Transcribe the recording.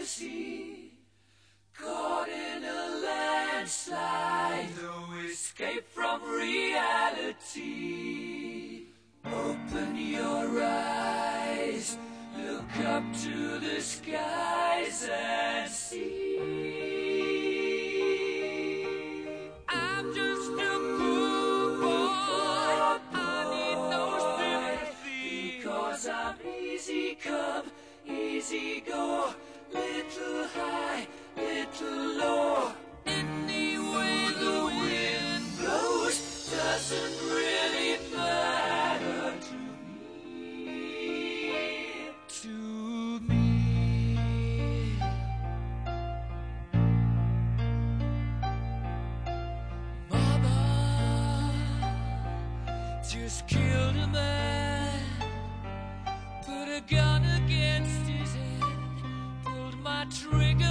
sea, caught in a landslide, no escape from reality. Open your eyes, look up to the skies and see. I'm just a poor boy, I need no sympathy, because I'm easy come, easy go, little high, little low. Any way the wind blows doesn't really matter to me, to me. Mama just killed a man, put a gun against his head, pulled my trigger